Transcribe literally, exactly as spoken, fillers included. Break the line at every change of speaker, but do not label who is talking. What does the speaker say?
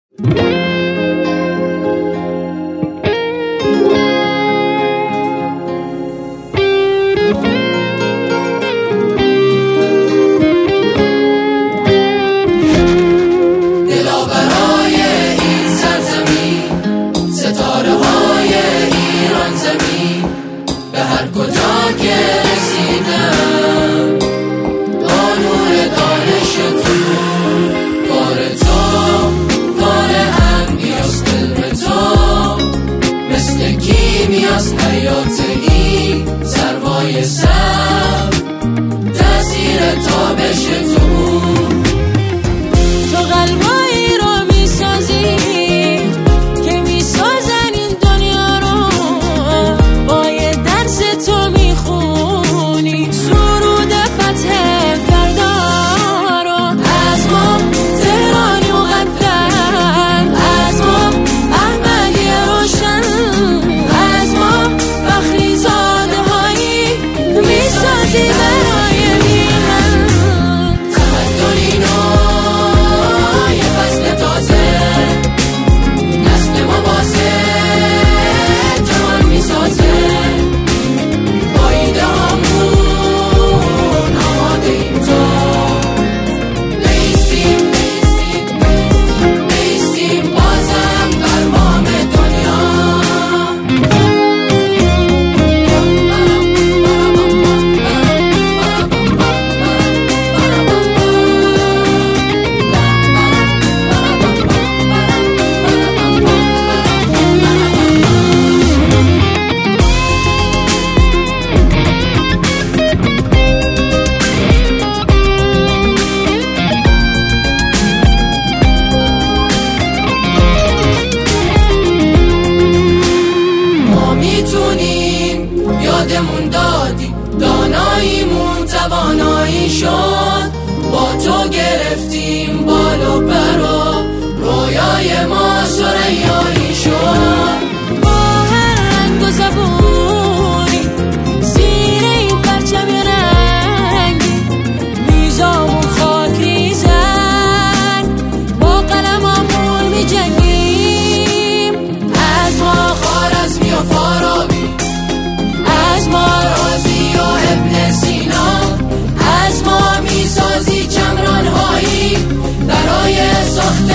حیات این سروای سر تأثیر تابش تو
تو قلبایی رو میسازی که میسازن این دنیا رو، با یه درس تو میخونی سرود فتح فردا رو. از ما تهرانی مقدر، از ما احمدی روشن، از ما فخری زاده هایی میسازی برای میهن.
تمدنی نو یه فصل تازه، نسل ما واسه جهان میسازه. با ایده هامون آماده ایم تا بیستیم بیستیم بازم بر بام دنیا. ما میتونیم، یادمون دادی، داناییمون توانایی شد. با تو گرفتیم بال و پر و رویای ما ثریایی شد.
با هر رنگ و زبونی زیر این پرچم رنگی میزامون خاک ریزن، با قلمامون میجنگیم.
از ما خوارزمی و فارابی، از ما رازی و ابن سینا، از ما میسازی چمرانهایی برای ساخت